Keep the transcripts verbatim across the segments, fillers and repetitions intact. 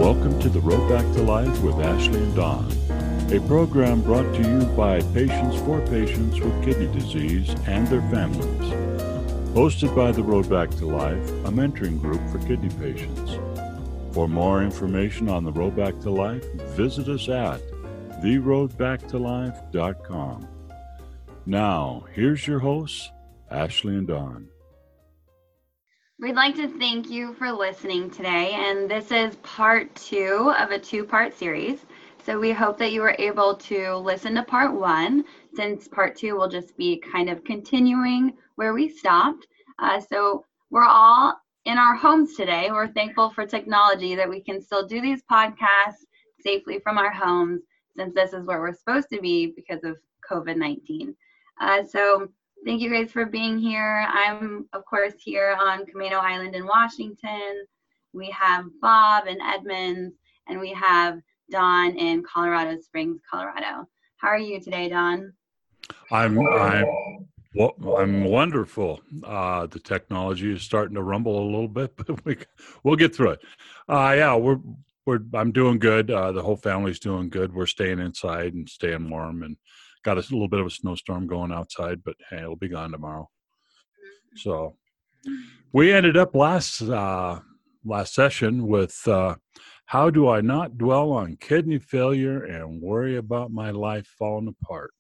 Welcome to The Road Back to Life with Ashley and Don, a program brought to you by patients for patients with kidney disease and their families. Hosted by The Road Back to Life, a mentoring group for kidney patients. For more information on The Road Back to Life, visit us at the road back to life dot com. Now, here's your hosts, Ashley and Don. We'd like to thank you for listening today, and this is part two of a two-part series. So we hope that you were able to listen to part one, since part two will just be kind of continuing where we stopped. Uh, so we're all in our homes today. We're thankful for technology that we can still do these podcasts safely from our homes, since this is where we're supposed to be because of covid nineteen. Uh, so thank you guys for being here. I'm, of course, here on Camino Island in Washington. We have Bob in Edmonds, and we have Don in Colorado Springs, Colorado. How are you today, Don? I'm I'm well, I'm wonderful. Uh, the technology is starting to rumble a little bit, but we we'll get through it. Uh, yeah, we're we're I'm doing good. Uh, the whole family's doing good. We're staying inside and staying warm, and got a little bit of a snowstorm going outside, but hey, it'll be gone tomorrow. So we ended up last uh, last session with uh, how do I not dwell on kidney failure and worry about my life falling apart?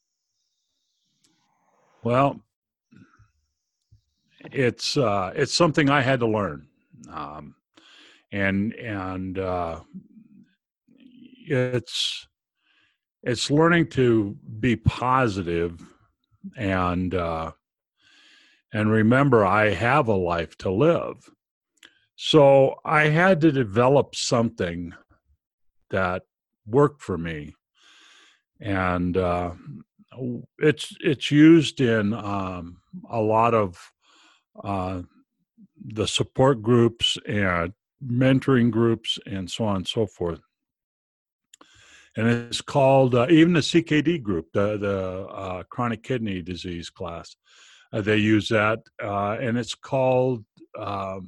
Well, it's uh, it's something I had to learn, um, and and uh, it's it's learning to be positive and uh, and remember I have a life to live. So I had to develop something that worked for me, and uh, it's it's used in um, a lot of uh, the support groups and mentoring groups and so on and so forth. And it's called uh, even the C K D group, the the uh, chronic kidney disease class. Uh, they use that, uh, and it's called um,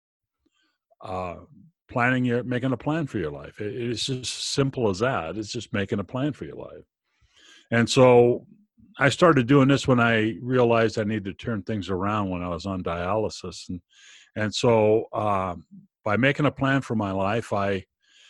uh, planning your making a plan for your life. It, it's just simple as that. It's just making a plan for your life. And so I started doing this when I realized I needed to turn things around when I was on dialysis, and and so uh, by making a plan for my life, I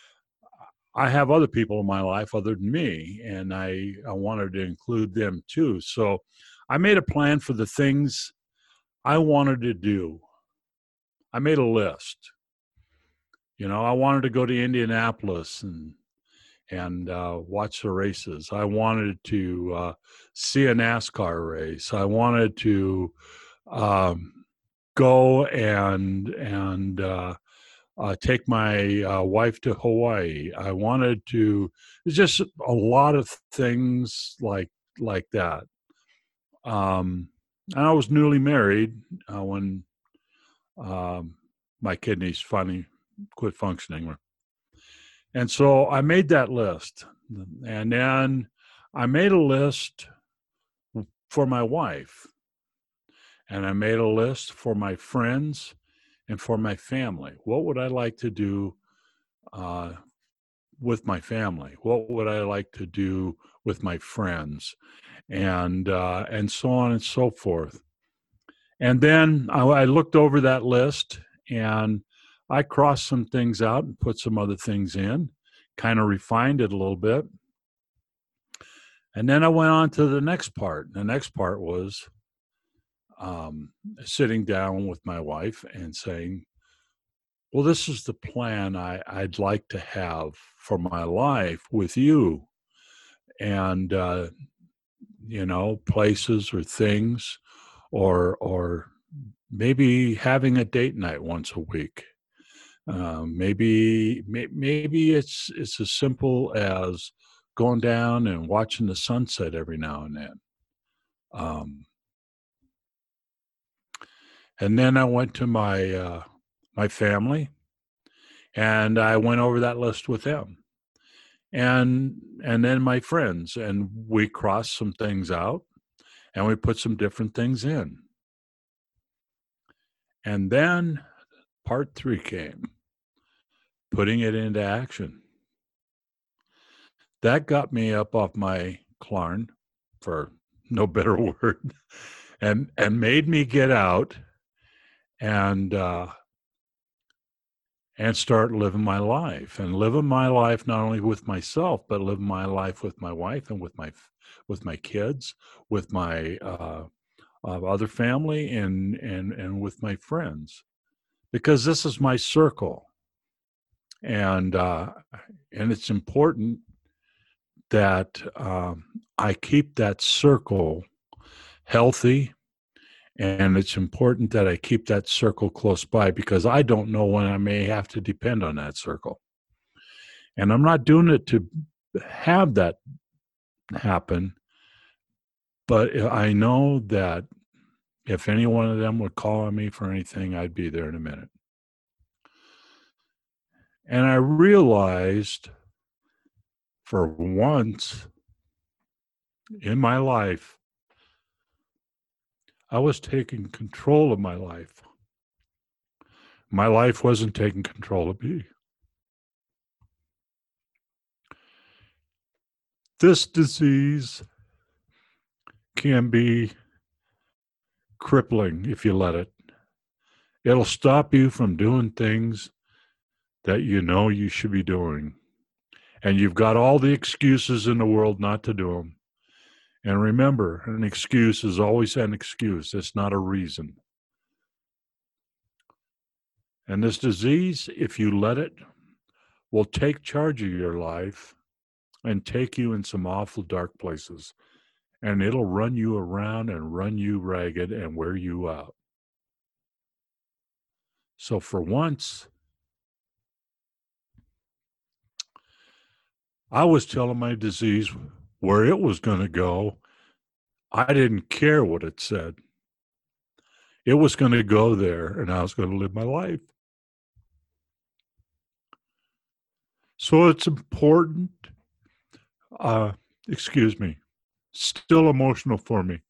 I have other people in my life other than me, and I, I wanted to include them too. So I made a plan for the things I wanted to do. I made a list. You know, I wanted to go to Indianapolis and and uh, watch the races. I wanted to uh, see a NASCAR race. I wanted to um, go and and uh, uh, take my uh, wife to Hawaii. I wanted to. It's just a lot of things like like that. Um, and I was newly married uh, when um, my kidneys finally quit functioning. And so I made that list. And then I made a list for my wife. And I made a list for my friends and for my family. What would I like to do uh, with my family? What would I like to do with my friends? And uh, and so on and so forth. And then I, I looked over that list and I crossed some things out and put some other things in, kind of refined it a little bit. And then I went on to the next part. The next part was um, sitting down with my wife and saying, well, this is the plan I, I'd like to have for my life with you. And, uh, you know, places or things, or or maybe having a date night once a week. Um, maybe may, maybe it's it's as simple as going down and watching the sunset every now and then. Um, and then I went to my uh, my family, and I went over that list with them, and and then my friends, and we crossed some things out, and we put some different things in. And then part three came. putting it into action. That got me up off my clarn, for no better word, and and made me get out and uh, and start living my life, and living my life not only with myself, but living my life with my wife and with my with my kids, with my uh, uh, other family, and and and with my friends, because this is my circle, and uh, and it's important that um, I keep that circle healthy, and it's important that I keep that circle close by, because I don't know when I may have to depend on that circle. And I'm not doing it to have that happen, but I know that if any one of them would call on me for anything, I'd be there in a minute. And I realized for once in my life, I was taking control of my life. My life wasn't taking control of me. This disease can be crippling if you let it. It'll stop you from doing things that you know you should be doing. And you've got all the excuses in the world not to do them. And remember, an excuse is always an excuse. It's not a reason. And this disease, if you let it, will take charge of your life and take you in some awful dark places. And it'll run you around and run you ragged and wear you out. So for once, I was telling my disease where it was going to go. I didn't care what it said. It was going to go there, and I was going to live my life. So it's important, uh, excuse me, still emotional for me.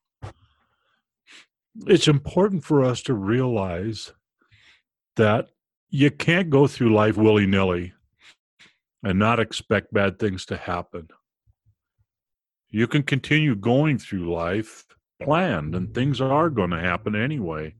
It's important for us to realize that you can't go through life willy-nilly and not expect bad things to happen. You can continue going through life planned, and things are going to happen anyway.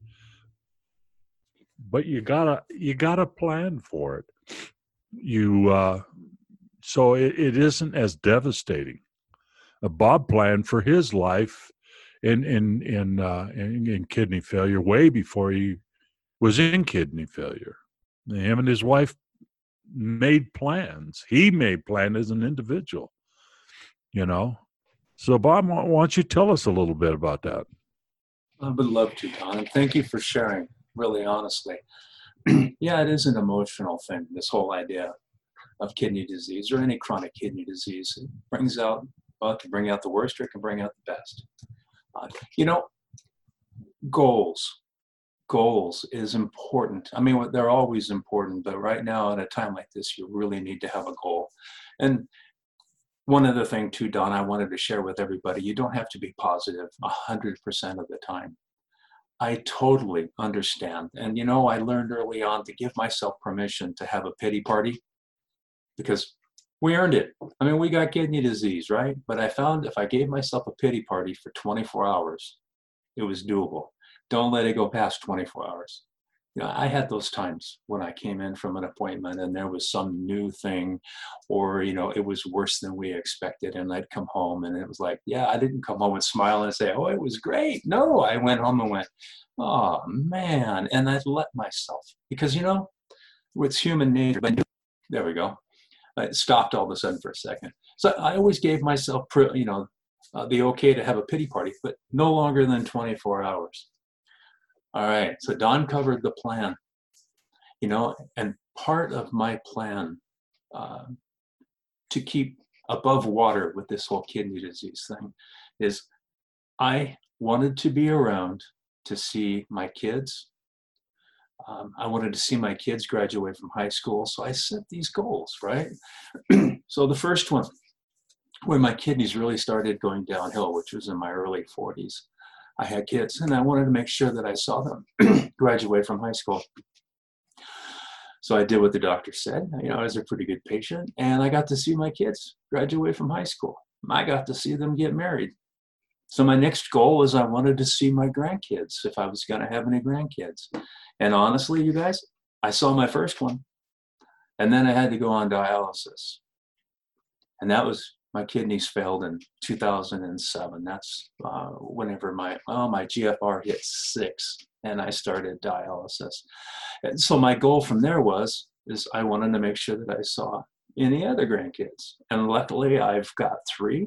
But you gotta you gotta plan for it. You uh, so it, it isn't as devastating. Uh, Bob planned for his life in in in, uh, in in kidney failure way before he was in kidney failure. Him and his wife made plans. He made plans as an individual. You know. So, Bob, why don't you tell us a little bit about that? I would love to, Don, and thank you for sharing, really honestly. Yeah, it is an emotional thing, this whole idea of kidney disease or any chronic kidney disease. It brings out, well, it can bring out the worst or it can bring out the best. Uh, you know, goals. Goals is important. I mean, they're always important, but right now at a time like this, you really need to have a goal. And one other thing too, Don, I wanted to share with everybody, you don't have to be positive one hundred percent of the time. I totally understand. And you know, I learned early on to give myself permission to have a pity party because we earned it. I mean, we got kidney disease, right? But I found if I gave myself a pity party for twenty-four hours, it was doable. Don't let it go past twenty-four hours. You know, I had those times when I came in from an appointment and there was some new thing, or, you know, it was worse than we expected. And I'd come home and it was like, yeah, I didn't come home and smile and say, oh, it was great. No, I went home and went, oh, man. And I'd let myself, because, you know, it's human nature. But there we go. It stopped all of a sudden for a second. So I always gave myself, you know, uh, the okay to have a pity party, but no longer than twenty-four hours. All right, so Don covered the plan, you know, and part of my plan uh, to keep above water with this whole kidney disease thing is I wanted to be around to see my kids. Um, I wanted to see my kids graduate from high school, so I set these goals, right? So the first one, when my kidneys really started going downhill, which was in my early forties, I had kids and I wanted to make sure that I saw them graduate from high school. So I did what the doctor said. You know, I was a pretty good patient, and I got to see my kids graduate from high school. I got to see them get married. So my next goal was I wanted to see my grandkids if I was going to have any grandkids. And honestly, you guys, I saw my first one, and then I had to go on dialysis. And that was, my kidneys failed in two thousand seven. That's uh, whenever my, oh, my G F R hit six, and I started dialysis. And so my goal from there was, is I wanted to make sure that I saw any other grandkids. And luckily I've got three.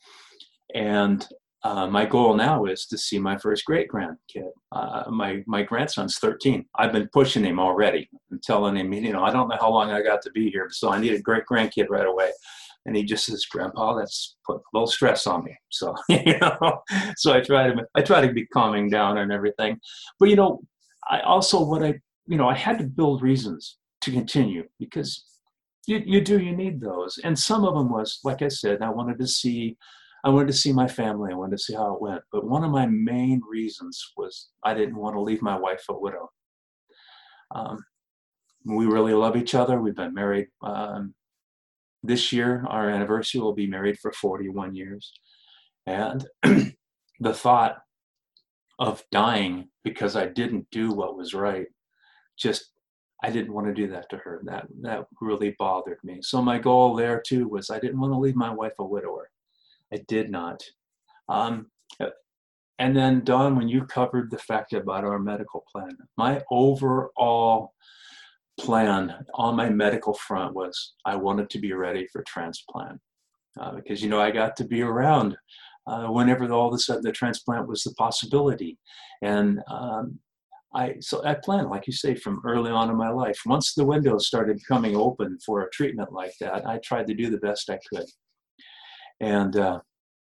And uh, my goal now is to see my first great grandkid. Uh, my, my grandson's thirteen. I've been pushing him already and telling him, you know, I don't know how long I got to be here, so I need a great grandkid right away. And he just says, Grandpa, that's put a little stress on me. So, you know, so I try to, I try to be calming down and everything. But, you know, I also, what I, you know, I had to build reasons to continue, because you, you do, you need those. And some of them was, like I said, I wanted to see, I wanted to see my family. I wanted to see how it went. But one of my main reasons was I didn't want to leave my wife a widow. Um, we really love each other. We've been married, um, this year, our anniversary, will be married for forty-one years. And the thought of dying because I didn't do what was right, just, I didn't want to do that to her. That, that really bothered me. So my goal there too was I didn't want to leave my wife a widower. I did not. Um, and then Dawn, when you covered the fact about our medical plan, my overall plan on my medical front was I wanted to be ready for transplant, uh, because, you know, I got to be around uh, whenever all of a sudden the transplant was the possibility. And um, I, so I planned, like you say, from early on in my life. Once the windows started coming open for a treatment like that, I tried to do the best I could. And uh,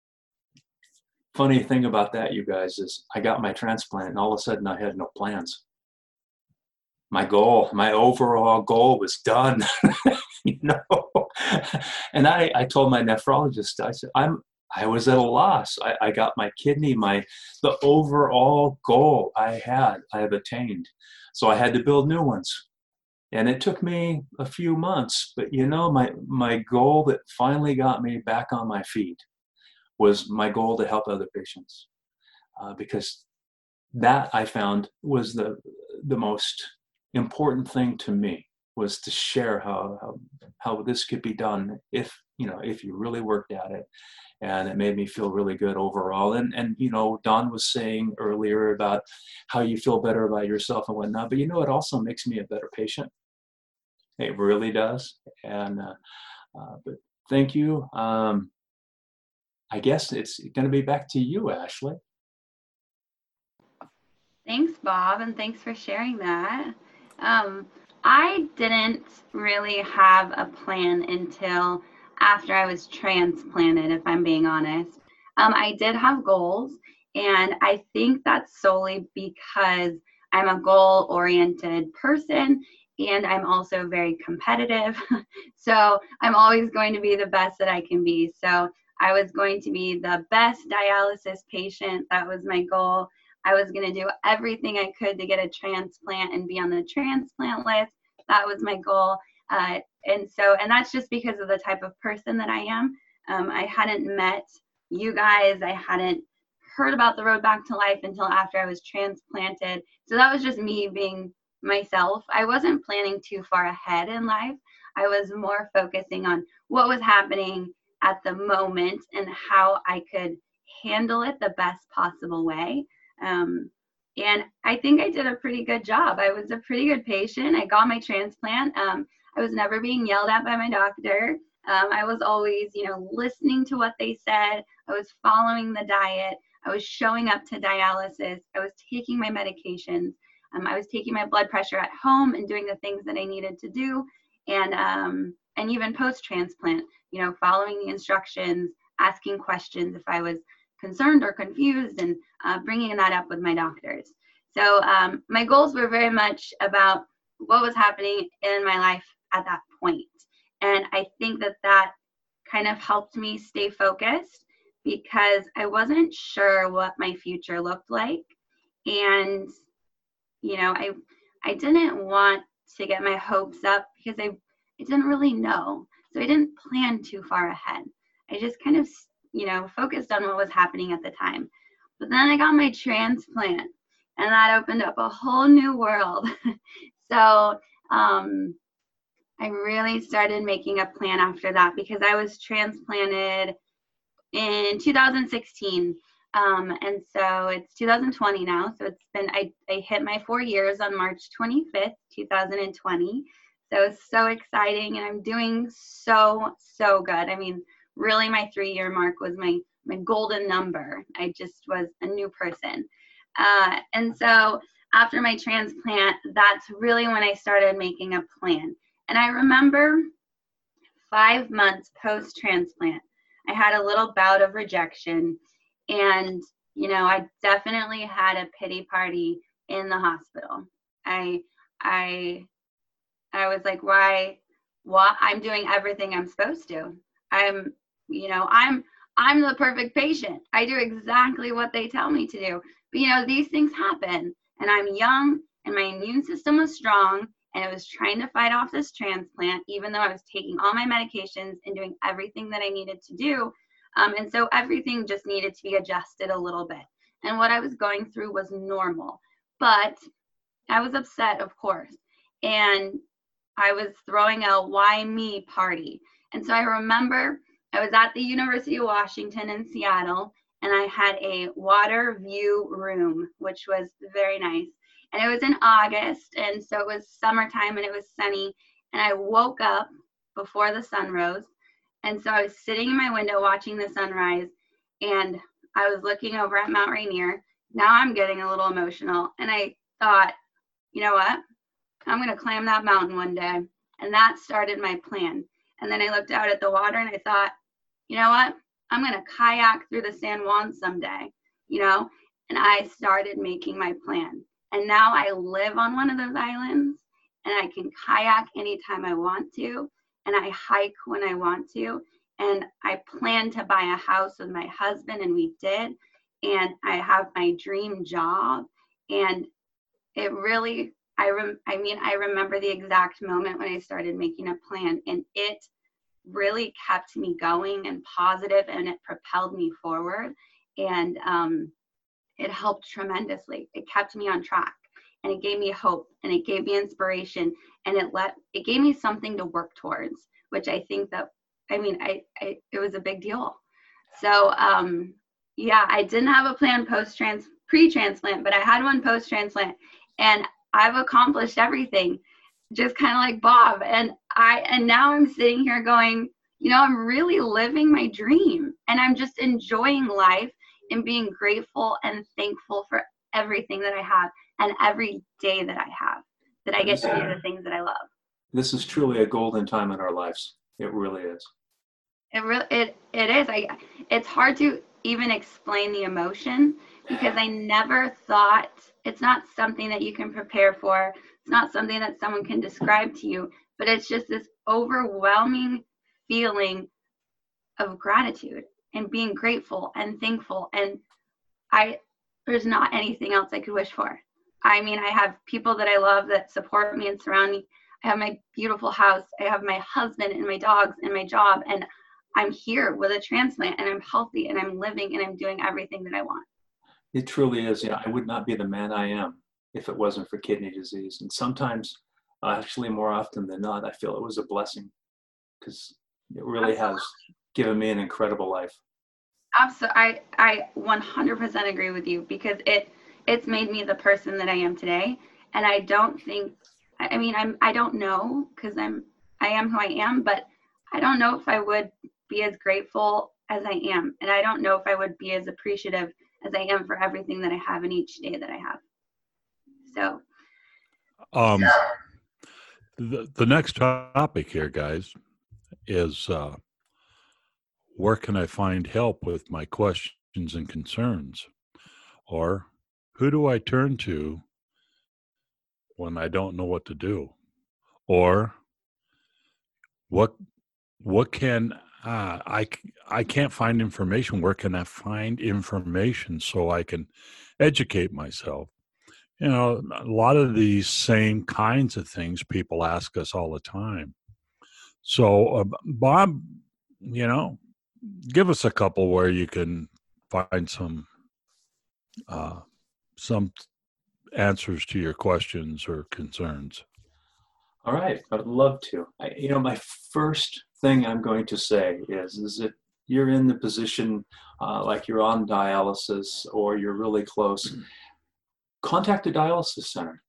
funny thing about that, you guys, is I got my transplant and all of a sudden I had no plans. My goal, my overall goal was done, you know. And I, I told my nephrologist, I said, I'm, I was at a loss. I, I got my kidney, my, the overall goal I had, I have attained. So I had to build new ones. And it took me a few months, but you know, my, my goal that finally got me back on my feet was my goal to help other patients. Uh, because that I found was the, the most important thing to me, was to share how, how how this could be done if, you know, if you really worked at it. And it made me feel really good overall. And and you know, Don was saying earlier about how you feel better about yourself and whatnot, but you know, it also makes me a better patient. It really does. And uh, uh, but thank you. Um, I guess it's going to be back to you, Ashley. Thanks, Bob, and thanks for sharing that. Um, I didn't really have a plan until after I was transplanted, if I'm being honest. Um, I did have goals, and I think that's solely because I'm a goal-oriented person, and I'm also very competitive. So I'm always going to be the best that I can be. So I was going to be the best dialysis patient. That was my goal. I was going to do everything I could to get a transplant and be on the transplant list. That was my goal. Uh, and so, and that's just because of the type of person that I am. Um, I hadn't met you guys. I hadn't heard about the road back to life until after I was transplanted. So that was just me being myself. I wasn't planning too far ahead in life. I was more focusing on what was happening at the moment and how I could handle it the best possible way. Um, and I think I did a pretty good job. I was a pretty good patient. I got my transplant. Um, I was never being yelled at by my doctor. Um, I was always, you know, listening to what they said. I was following the diet. I was showing up to dialysis. I was taking my medications. Um, I was taking my blood pressure at home and doing the things that I needed to do. And, um, and even post-transplant, you know, following the instructions, asking questions if I was concerned or confused, and uh, bringing that up with my doctors. So um, my goals were very much about what was happening in my life at that point. And I think that that kind of helped me stay focused, because I wasn't sure what my future looked like. And, you know, I, I didn't want to get my hopes up because I, I didn't really know. So I didn't plan too far ahead. I just kind of, you know, focused on what was happening at the time. But then I got my transplant, and that opened up a whole new world. So um, I really started making a plan after that because I was transplanted in two thousand sixteen. Um, and so it's two thousand twenty now. So it's been, I, I hit my four years on March twenty-fifth, two thousand twenty. So it's so exciting, and I'm doing so, so good. I mean, really my three year mark was my, my golden number. I just was a new person. Uh, and so after my transplant, that's really when I started making a plan. And I remember five months post-transplant, I had a little bout of rejection. And, you know, I definitely had a pity party in the hospital. I, I, I was like, why, why? I'm doing everything I'm supposed to. I'm, you know, I'm, I'm the perfect patient. I do exactly what they tell me to do. But, you know, these things happen, and I'm young, and my immune system was strong, and I was trying to fight off this transplant, even though I was taking all my medications and doing everything that I needed to do. Um, and so everything just needed to be adjusted a little bit. And what I was going through was normal, but I was upset, of course. And I was throwing a why me party. And so I remember I was at the University of Washington in Seattle, and I had a water view room, which was very nice. And it was in August, and so it was summertime, and it was sunny. And I woke up before the sun rose. And so I was sitting in my window watching the sunrise, and I was looking over at Mount Rainier. Now I'm getting a little emotional. And I thought, you know what? I'm going to climb that mountain one day. And that started my plan. And then I looked out at the water, and I thought, you know what? I'm going to kayak through the San Juan someday, you know? And I started making my plan. And now I live on one of those islands, and I can kayak anytime I want to. And I hike when I want to. And I plan to buy a house with my husband, and we did. And I have my dream job. And it really, I, rem, I mean, I remember the exact moment when I started making a plan, and it really kept me going and positive, and it propelled me forward. And um, it helped tremendously. It kept me on track, and it gave me hope, and it gave me inspiration, and it let it gave me something to work towards, which I think that, I mean, I, I it was a big deal. So um, yeah, I didn't have a plan post-trans, pre-transplant, but I had one post-transplant, and I've accomplished everything, just kind of like Bob. And I and now I'm sitting here going, you know, I'm really living my dream, and I'm just enjoying life and being grateful and thankful for everything that I have, and every day that I have, that I get to do the things that I love. This is truly a golden time in our lives. It really is. It really, it, it is. I, it's hard to even explain the emotion, because I never thought, it's not something that you can prepare for. It's not something that someone can describe to you, but it's just this overwhelming feeling of gratitude and being grateful and thankful. And I, there's not anything else I could wish for. I mean, I have people that I love that support me and surround me. I have my beautiful house. I have my husband and my dogs and my job. And I'm here with a transplant, and I'm healthy, and I'm living, and I'm doing everything that I want. It truly is. Yeah, I would not be the man I am if it wasn't for kidney disease. And sometimes, uh, actually more often than not, I feel it was a blessing, because it really Absolutely. has given me an incredible life. Absolutely. I, I one hundred percent agree with you, because it, it's made me the person that I am today. And I don't think, I mean, I'm, I don't know, because I'm, I am who I am, but I don't know if I would be as grateful as I am. And I don't know if I would be as appreciative as I am for everything that I have in each day that I have. So. Um, the, the next topic here, guys, is uh, where can I find help with my questions and concerns? Or who do I turn to when I don't know what to do? Or what what can uh, I I can't find information. Where can I find information so I can educate myself? You know, a lot of these same kinds of things people ask us all the time. So, uh, Bob, you know, give us a couple where you can find some uh, some answers to your questions or concerns. All right, I'd love to. I, you know, my first thing I'm going to say is, is that you're in the position uh, like you're on dialysis or you're really close, contact a dialysis center.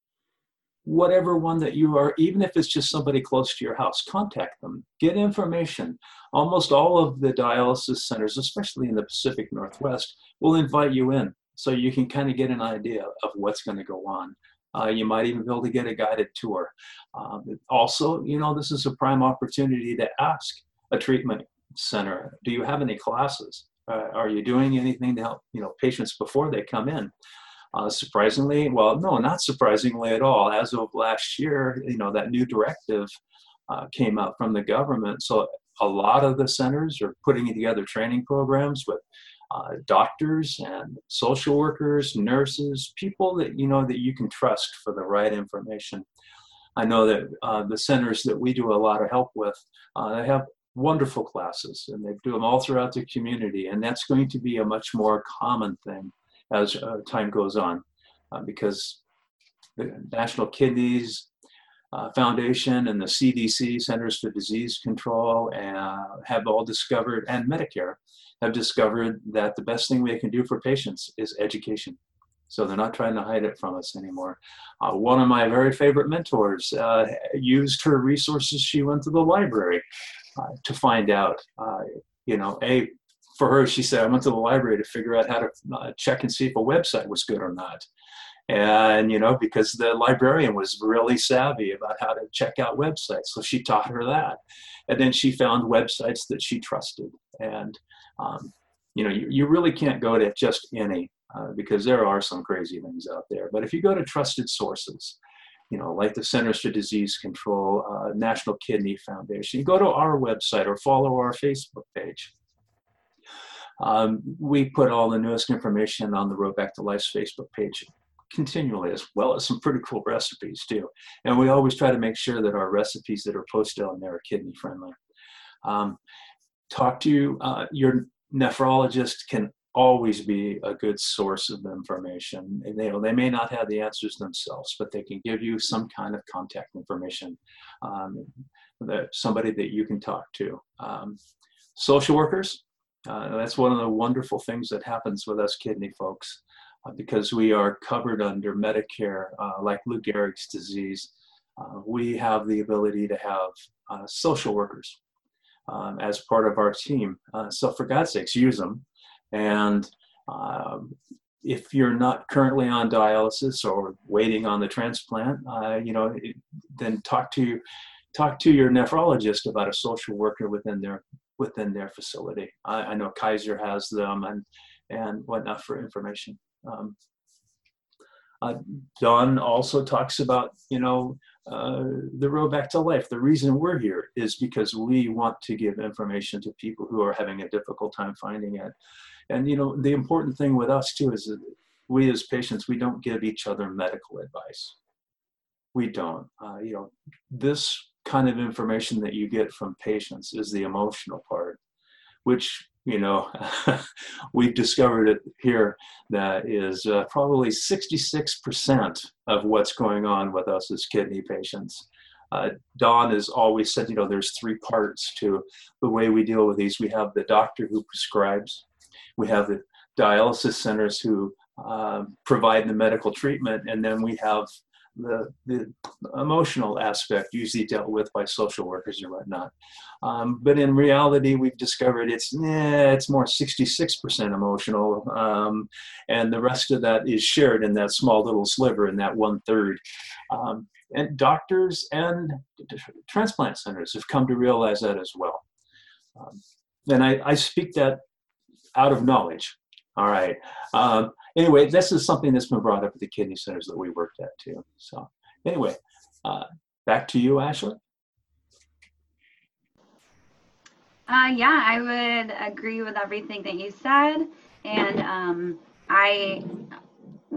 Whatever one that you are, even if it's just somebody close to your house, contact them, get information. Almost all of the dialysis centers, especially in the Pacific Northwest, will invite you in so you can kind of get an idea of what's going to go on. Uh, you might even be able to get a guided tour. Um, also, you know, this is a prime opportunity to ask a treatment center, do you have any classes? Uh, are you doing anything to help, you know, patients before they come in? Uh, surprisingly, well, no, not surprisingly at all. As of last year, you know, that new directive uh, came out from the government. So a lot of the centers are putting together training programs with uh, doctors and social workers, nurses, people that, you know, that you can trust for the right information. I know that uh, the centers that we do a lot of help with, uh, they have wonderful classes and they do them all throughout the community. And that's going to be a much more common thing as uh, time goes on, uh, because the National Kidneys uh, Foundation and the C D C, Centers for Disease Control, uh, have all discovered, and Medicare have discovered, that the best thing we can do for patients is education. So they're not trying to hide it from us anymore. Uh, one of my very favorite mentors uh, used her resources. She went to the library uh, to find out, uh, you know, a for her, she said, I went to the library to figure out how to uh, check and see if a website was good or not. And, you know, because the librarian was really savvy about how to check out websites. So she taught her that. And then she found websites that she trusted. And, um, you know, you, you really can't go to just any, uh, because there are some crazy things out there. But if you go to trusted sources, you know, like the Centers for Disease Control, uh, National Kidney Foundation, you go to our website or follow our Facebook page. Um, we put all the newest information on the Road Back to Life's Facebook page continually, as well as some pretty cool recipes too. And we always try to make sure that our recipes that are posted on there are kidney friendly. Um, talk to uh, your nephrologist can always be a good source of information. And they, you know, they may not have the answers themselves, but they can give you some kind of contact information, um, that somebody that you can talk to. Um, social workers. Uh, that's one of the wonderful things that happens with us kidney folks, uh, because we are covered under Medicare, uh, like Lou Gehrig's disease. Uh, we have the ability to have uh, social workers um, as part of our team. Uh, so for God's sakes, use them. And um, if you're not currently on dialysis or waiting on the transplant, uh, you know, it, then talk to talk to your nephrologist about a social worker within their within their facility. I, I know Kaiser has them and and whatnot for information. Um, uh, Dawn also talks about, you know, uh, the Road Back to Life. The reason we're here is because we want to give information to people who are having a difficult time finding it. And, you know, the important thing with us too is that we as patients, we don't give each other medical advice. We don't. Uh, you know, this kind of information that you get from patients is the emotional part, which, you know, we've discovered it here that is uh, probably sixty-six percent of what's going on with us as kidney patients. Uh, Dawn has always said, you know, there's three parts to the way we deal with these. We have the doctor who prescribes, we have the dialysis centers who uh, provide the medical treatment, and then we have The, the emotional aspect, usually dealt with by social workers or whatnot. Um, but in reality, we've discovered it's, eh, it's more sixty-six percent emotional. Um, and the rest of that is shared in that small little sliver, in that one third. Um, and doctors and transplant centers have come to realize that as well. Um, and I, I speak that out of knowledge. All right. Um, anyway, this is something that's been brought up at the kidney centers that we worked at too. So anyway, uh, back to you, Ashley. Uh, yeah, I would agree with everything that you said. And um, I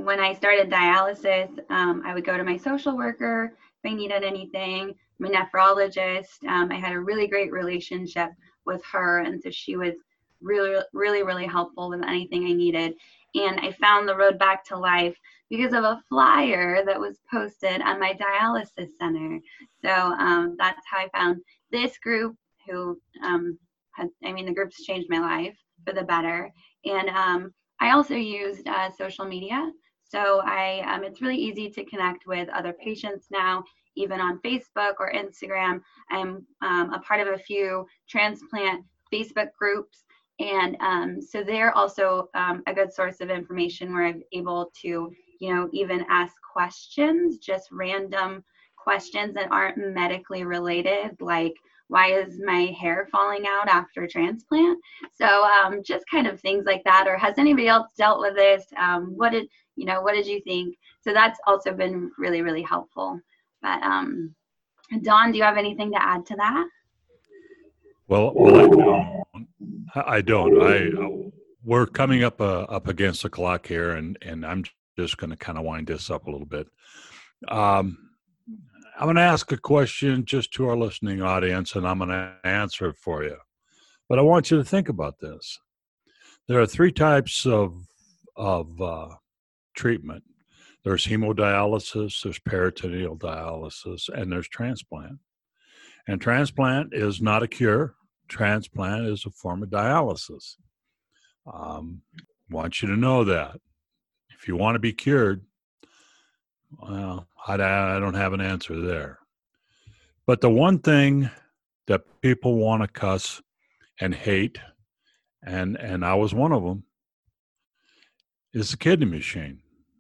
when I started dialysis, um, I would go to my social worker if I needed anything, my nephrologist. Um, I had a really great relationship with her, and so she was really, really, really helpful with anything I needed. And I found the Road Back to Life because of a flyer that was posted on my dialysis center. So um, that's how I found this group who um, had, I mean, the group's changed my life for the better. And um, I also used uh, social media. So I, um, it's really easy to connect with other patients now, even on Facebook or Instagram. I'm um, a part of a few transplant Facebook groups. And um, so they're also um, a good source of information where I'm able to, you know, even ask questions, just random questions that aren't medically related, like, why is my hair falling out after transplant? So um, just kind of things like that. Or has anybody else dealt with this? Um, what did, you know, what did you think? So that's also been really, really helpful. But um, Don, do you have anything to add to that? Well, well, I don't. I don't. I uh, we're coming up uh, up against the clock here, and and I'm just going to kind of wind this up a little bit. Um, I'm going to ask a question just to our listening audience, and I'm going to answer it for you. But I want you to think about this. There are three types of of uh, treatment. There's hemodialysis, there's peritoneal dialysis, and there's transplant. And transplant is not a cure. Transplant is a form of dialysis. Um, want you to know that. If you want to be cured, well, I, I don't have an answer there. But the one thing that people want to cuss and hate, and, and I was one of them, is the kidney machine.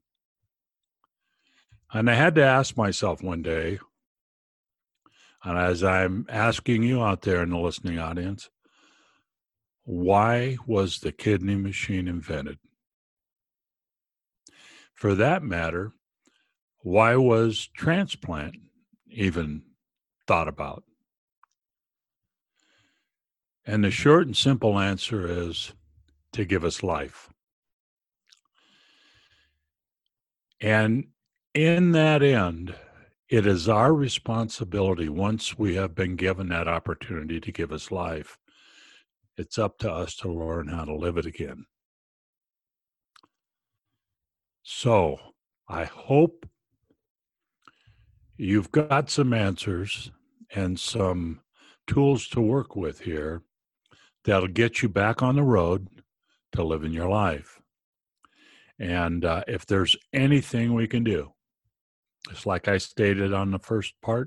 And I had to ask myself one day, and as I'm asking you out there in the listening audience, why was the kidney machine invented? For that matter, why was transplant even thought about? And the short and simple answer is to give us life. And in that end, it is our responsibility, once we have been given that opportunity to give us life, it's up to us to learn how to live it again. So I hope you've got some answers and some tools to work with here that'll get you back on the road to living your life. And uh, if there's anything we can do, just like I stated on the first part,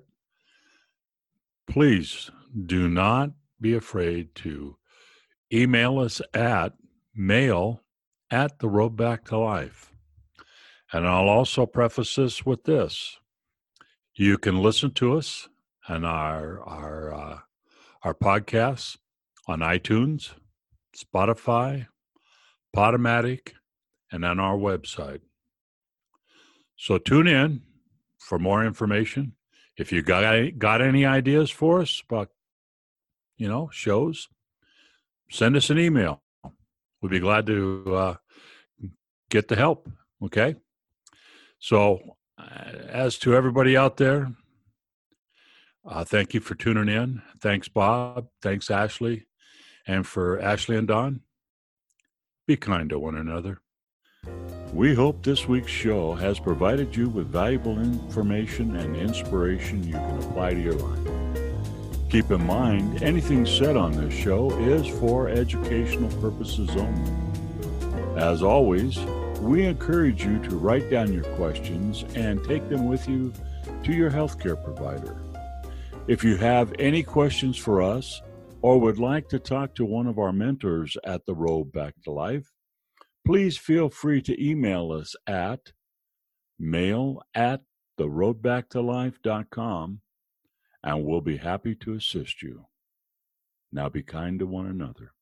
please do not be afraid to email us at mail at the road back to life. And I'll also preface this with this. You can listen to us and our our uh, our podcasts on iTunes, Spotify, Podomatic, and on our website. So tune in for more information. If you got got any ideas for us about, you know, shows, send us an email. We'd be glad to uh, get the help. Okay. So, uh, as to everybody out there, uh, thank you for tuning in. Thanks, Bob. Thanks, Ashley. And for Ashley and Don, be kind to one another. We hope this week's show has provided you with valuable information and inspiration you can apply to your life. Keep in mind, anything said on this show is for educational purposes only. As always, we encourage you to write down your questions and take them with you to your healthcare provider. If you have any questions for us or would like to talk to one of our mentors at the Road Back to Life, please feel free to email us at mail at the road back to life dot com, and we'll be happy to assist you. Now be kind to one another.